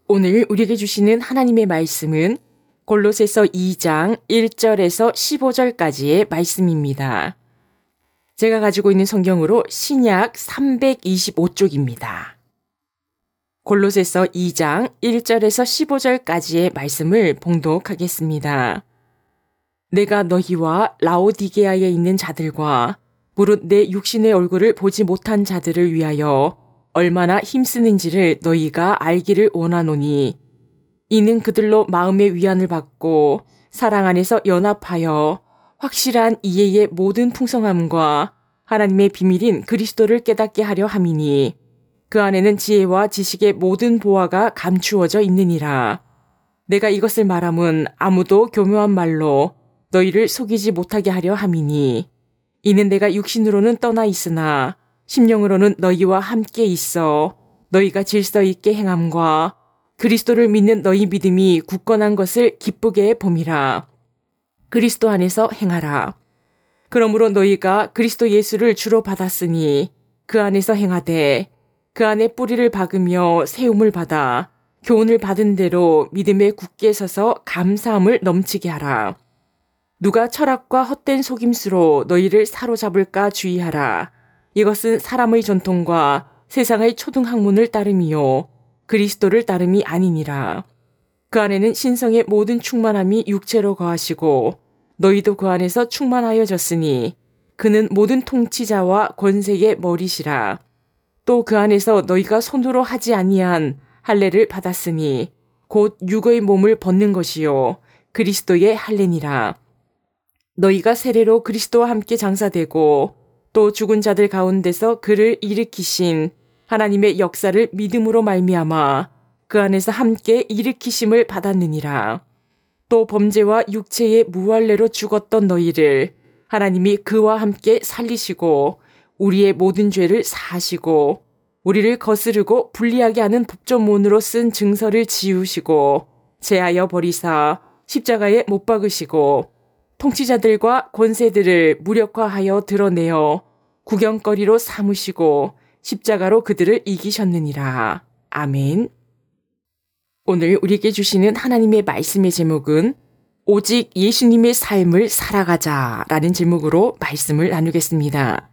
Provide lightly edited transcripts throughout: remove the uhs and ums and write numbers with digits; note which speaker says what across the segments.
Speaker 1: 오늘 우리에게 주시는 하나님의 말씀은 골로새서 2장 1절에서 15절까지의 말씀입니다. 제가 가지고 있는 성경으로 신약 325쪽입니다. 골로새서 2장 1절에서 15절까지의 말씀을 봉독하겠습니다. 내가 너희와 라오디게아에 있는 자들과 무릇 내 육신의 얼굴을 보지 못한 자들을 위하여 얼마나 힘쓰는지를 너희가 알기를 원하노니 이는 그들로 마음의 위안을 받고 사랑 안에서 연합하여 확실한 이해의 모든 풍성함과 하나님의 비밀인 그리스도를 깨닫게 하려 함이니 그 안에는 지혜와 지식의 모든 보화가 감추어져 있느니라. 내가 이것을 말함은 아무도 교묘한 말로 너희를 속이지 못하게 하려 함이니 이는 내가 육신으로는 떠나 있으나 심령으로는 너희와 함께 있어 너희가 질서 있게 행함과 그리스도를 믿는 너희 믿음이 굳건한 것을 기쁘게 봄이라. 그리스도 안에서 행하라. 그러므로 너희가 그리스도 예수를 주로 받았으니 그 안에서 행하되 그 안에 뿌리를 박으며 세움을 받아 교훈을 받은 대로 믿음에 굳게 서서 감사함을 넘치게 하라. 누가 철학과 헛된 속임수로 너희를 사로잡을까 주의하라. 이것은 사람의 전통과 세상의 초등학문을 따름이요 그리스도를 따름이 아니니라. 그 안에는 신성의 모든 충만함이 육체로 거하시고 너희도 그 안에서 충만하여졌으니 그는 모든 통치자와 권세의 머리시라. 또 그 안에서 너희가 손으로 하지 아니한 할례를 받았으니 곧 육의 몸을 벗는 것이요 그리스도의 할례니라. 너희가 세례로 그리스도와 함께 장사되고 또 죽은 자들 가운데서 그를 일으키신 하나님의 역사를 믿음으로 말미암아 그 안에서 함께 일으키심을 받았느니라. 또 범죄와 육체의 무할례로 죽었던 너희를 하나님이 그와 함께 살리시고 우리의 모든 죄를 사하시고 우리를 거스르고 불리하게 하는 법조문으로 쓴 증서를 지우시고 제하여 버리사 십자가에 못 박으시고 통치자들과 권세들을 무력화하여 드러내어 구경거리로 삼으시고 십자가로 그들을 이기셨느니라. 아멘. 오늘 우리에게 주시는 하나님의 말씀의 제목은 오직 예수님의 삶을 살아가자라는 제목으로 말씀을 나누겠습니다.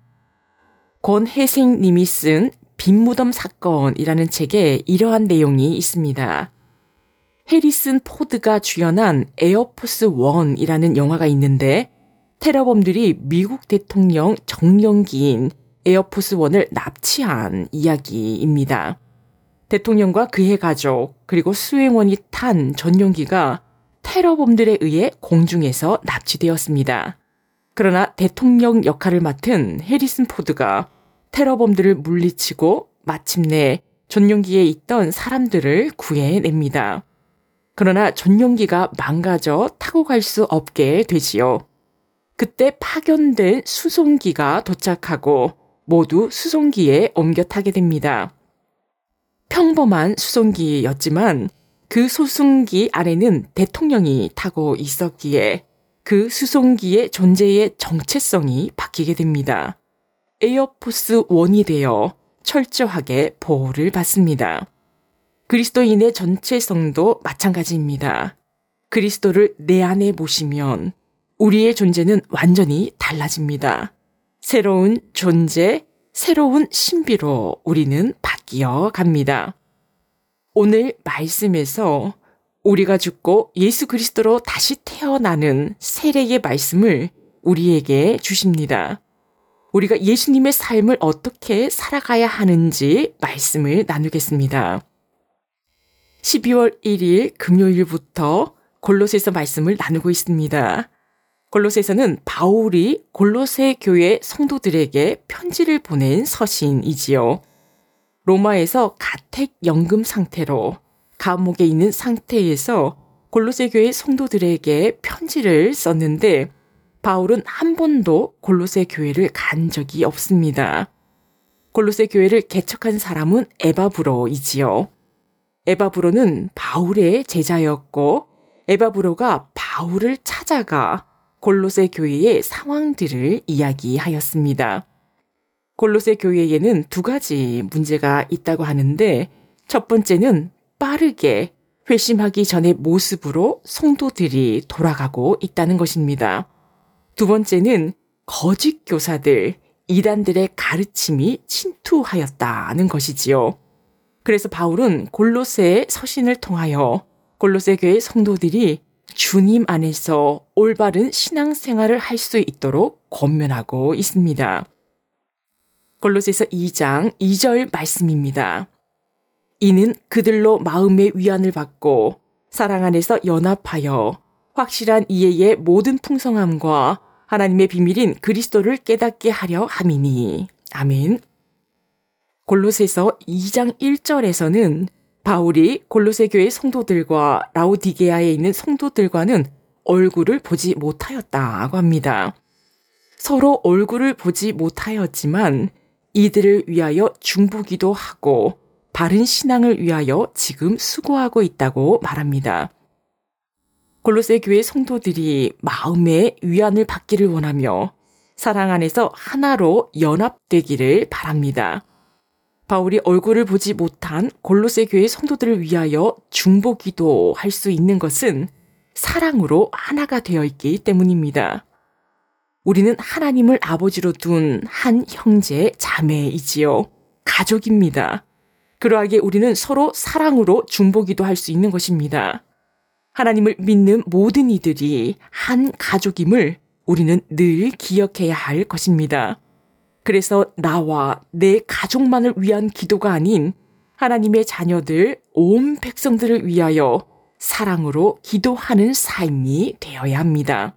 Speaker 1: 권혜생 님이 쓴 빈무덤 사건이라는 책에 이러한 내용이 있습니다. 해리슨 포드가 주연한 에어포스 1이라는 영화가 있는데 테러범들이 미국 대통령 정령기인 에어포스 1을 납치한 이야기입니다. 대통령과 그의 가족 그리고 수행원이 탄 전용기가 테러범들에 의해 공중에서 납치되었습니다. 그러나 대통령 역할을 맡은 해리슨 포드가 테러범들을 물리치고 마침내 전용기에 있던 사람들을 구해냅니다. 그러나 전용기가 망가져 타고 갈 수 없게 되지요. 그때 파견된 수송기가 도착하고 모두 수송기에 옮겨 타게 됩니다. 평범한 수송기였지만 그 수송기 안에는 대통령이 타고 있었기에 그 수송기의 존재의 정체성이 바뀌게 됩니다. 에어포스 1이 되어 철저하게 보호를 받습니다. 그리스도인의 전체성도 마찬가지입니다. 그리스도를 내 안에 모시면 우리의 존재는 완전히 달라집니다. 새로운 존재, 새로운 신비로 우리는 바뀌어 갑니다. 오늘 말씀에서 우리가 죽고 예수 그리스도로 다시 태어나는 세례의 말씀을 우리에게 주십니다. 우리가 예수님의 삶을 어떻게 살아가야 하는지 말씀을 나누겠습니다. 12월 1일 금요일부터 골로새서 말씀을 나누고 있습니다. 골로새서는 바울이 골로새 교회 성도들에게 편지를 보낸 서신이지요. 로마에서 가택 연금 상태로 감옥에 있는 상태에서 골로새 교회 성도들에게 편지를 썼는데 바울은 한 번도 골로새 교회를 간 적이 없습니다. 골로새 교회를 개척한 사람은 에바브로이지요. 에바브로는 바울의 제자였고 에바브로가 바울을 찾아가 골로새 교회의 상황들을 이야기하였습니다. 골로새 교회에는 두 가지 문제가 있다고 하는데 첫 번째는 빠르게 회심하기 전의 모습으로 성도들이 돌아가고 있다는 것입니다. 두 번째는 거짓 교사들, 이단들의 가르침이 침투하였다는 것이지요. 그래서 바울은 골로새 서신을 통하여 골로새 교회 성도들이 주님 안에서 올바른 신앙생활을 할 수 있도록 권면하고 있습니다. 골로새서 2장 2절 말씀입니다. 이는 그들로 마음의 위안을 받고 사랑 안에서 연합하여 확실한 이해의 모든 풍성함과 하나님의 비밀인 그리스도를 깨닫게 하려 함이니. 아멘. 골로새서 2장 1절에서는 바울이 골로새 교회 성도들과 라오디게아에 있는 성도들과는 얼굴을 보지 못하였다고 합니다. 서로 얼굴을 보지 못하였지만 이들을 위하여 중보기도 하고 바른 신앙을 위하여 지금 수고하고 있다고 말합니다. 골로새 교회 성도들이 마음의 위안을 받기를 원하며 사랑 안에서 하나로 연합되기를 바랍니다. 바울이 얼굴을 보지 못한 골로새 교회 성도들을 위하여 중보기도 할 수 있는 것은 사랑으로 하나가 되어 있기 때문입니다. 우리는 하나님을 아버지로 둔 한 형제 자매이지요. 가족입니다. 그러하기에 우리는 서로 사랑으로 중보기도 할 수 있는 것입니다. 하나님을 믿는 모든 이들이 한 가족임을 우리는 늘 기억해야 할 것입니다. 그래서 나와 내 가족만을 위한 기도가 아닌 하나님의 자녀들, 온 백성들을 위하여 사랑으로 기도하는 삶이 되어야 합니다.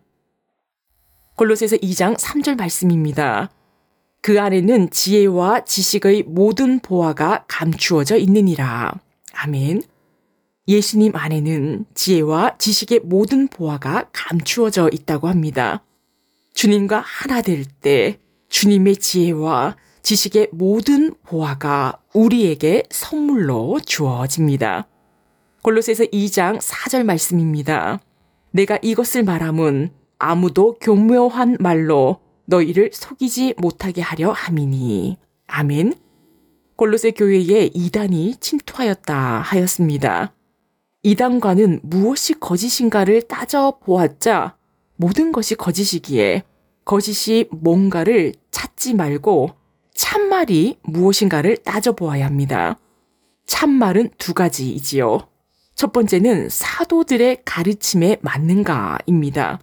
Speaker 1: 골로새서 2장 3절 말씀입니다. 그 안에는 지혜와 지식의 모든 보화가 감추어져 있느니라. 아멘. 예수님 안에는 지혜와 지식의 모든 보화가 감추어져 있다고 합니다. 주님과 하나 될 때 주님의 지혜와 지식의 모든 보화가 우리에게 선물로 주어집니다. 골로새서 2장 4절 말씀입니다. 내가 이것을 말함은 아무도 교묘한 말로 너희를 속이지 못하게 하려 함이니. 아멘. 골로새 교회에 이단이 침투하였다 하였습니다. 이단과는 무엇이 거짓인가를 따져보았자 모든 것이 거짓이기에 거짓이 뭔가를 찾지 말고 참말이 무엇인가를 따져보아야 합니다. 참말은 두 가지이지요. 첫 번째는 사도들의 가르침에 맞는가입니다.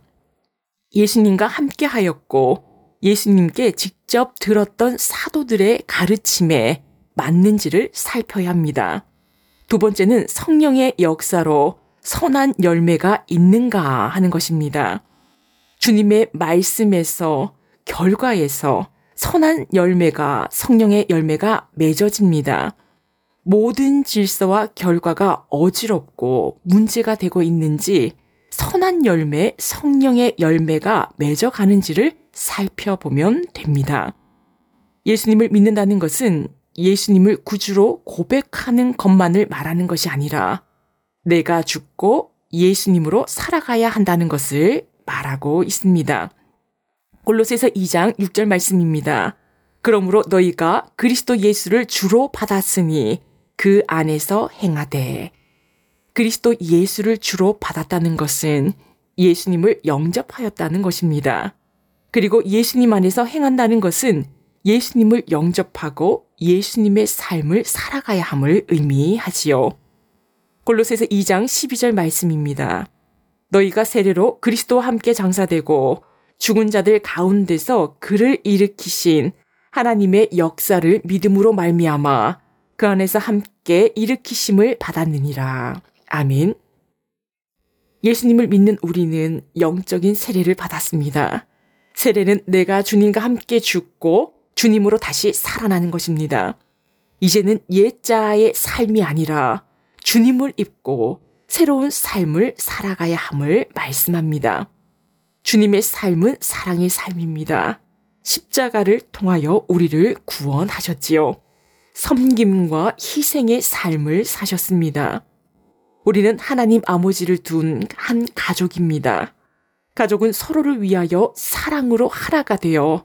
Speaker 1: 예수님과 함께 하였고 예수님께 직접 들었던 사도들의 가르침에 맞는지를 살펴야 합니다. 두 번째는 성령의 역사로 선한 열매가 있는가 하는 것입니다. 주님의 말씀에서 결과에서 선한 열매가 성령의 열매가 맺어집니다. 모든 질서와 결과가 어지럽고 문제가 되고 있는지 선한 열매, 성령의 열매가 맺어가는지를 살펴보면 됩니다. 예수님을 믿는다는 것은 예수님을 구주로 고백하는 것만을 말하는 것이 아니라 내가 죽고 예수님으로 살아가야 한다는 것을 말하고 있습니다. 골로새서 2장 6절 말씀입니다. 그러므로 너희가 그리스도 예수를 주로 받았으니 그 안에서 행하되. 그리스도 예수를 주로 받았다는 것은 예수님을 영접하였다는 것입니다. 그리고 예수님 안에서 행한다는 것은 예수님을 영접하고 예수님의 삶을 살아가야 함을 의미하지요. 골로새서 2장 12절 말씀입니다. 너희가 세례로 그리스도와 함께 장사되고 죽은 자들 가운데서 그를 일으키신 하나님의 역사를 믿음으로 말미암아 그 안에서 함께 일으키심을 받았느니라. 아멘. 예수님을 믿는 우리는 영적인 세례를 받았습니다. 세례는 내가 주님과 함께 죽고 주님으로 다시 살아나는 것입니다. 이제는 옛자의 삶이 아니라 주님을 입고 새로운 삶을 살아가야 함을 말씀합니다. 주님의 삶은 사랑의 삶입니다. 십자가를 통하여 우리를 구원하셨지요. 섬김과 희생의 삶을 사셨습니다. 우리는 하나님 아버지를 둔 한 가족입니다. 가족은 서로를 위하여 사랑으로 하나가 되어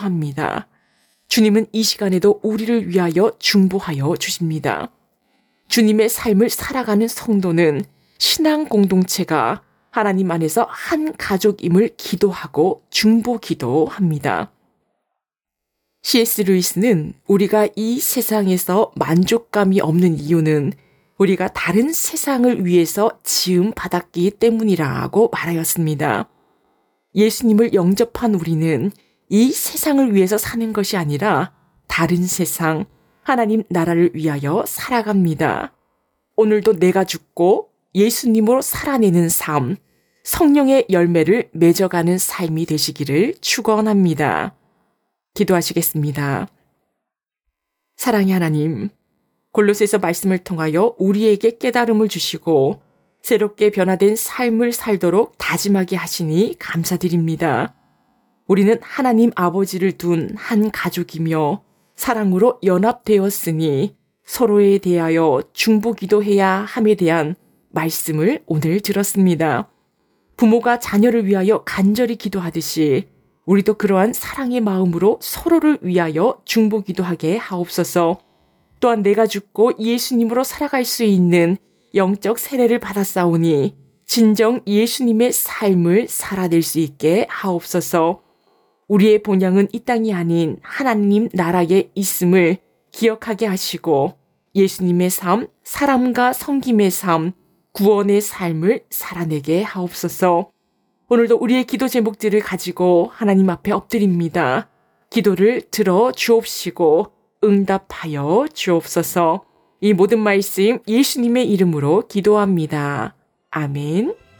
Speaker 1: 기도합니다. 주님은 이 시간에도 우리를 위하여 중보하여 주십니다. 주님의 삶을 살아가는 성도는 신앙 공동체가 하나님 안에서 한 가족임을 기도하고 중보기도합니다. C.S. 루이스는 우리가 이 세상에서 만족감이 없는 이유는 우리가 다른 세상을 위해서 지음 받았기 때문이라고 말하였습니다. 예수님을 영접한 우리는 이 세상을 위해서 사는 것이 아니라 다른 세상, 하나님 나라를 위하여 살아갑니다. 오늘도 내가 죽고 예수님으로 살아내는 삶, 성령의 열매를 맺어가는 삶이 되시기를 축원합니다. 기도하시겠습니다. 사랑의 하나님, 골로새서 말씀을 통하여 우리에게 깨달음을 주시고 새롭게 변화된 삶을 살도록 다짐하게 하시니 감사드립니다. 우리는 하나님 아버지를 둔 한 가족이며 사랑으로 연합되었으니 서로에 대하여 중보기도해야 함에 대한 말씀을 오늘 들었습니다. 부모가 자녀를 위하여 간절히 기도하듯이 우리도 그러한 사랑의 마음으로 서로를 위하여 중보기도하게 하옵소서. 또한 내가 죽고 예수님으로 살아갈 수 있는 영적 세례를 받았사오니 진정 예수님의 삶을 살아낼 수 있게 하옵소서. 우리의 본향은 이 땅이 아닌 하나님 나라에 있음을 기억하게 하시고 예수님의 삶, 사람과 섬김의 삶, 구원의 삶을 살아내게 하옵소서. 오늘도 우리의 기도 제목들을 가지고 하나님 앞에 엎드립니다. 기도를 들어 주옵시고 응답하여 주옵소서. 이 모든 말씀 예수님의 이름으로 기도합니다. 아멘.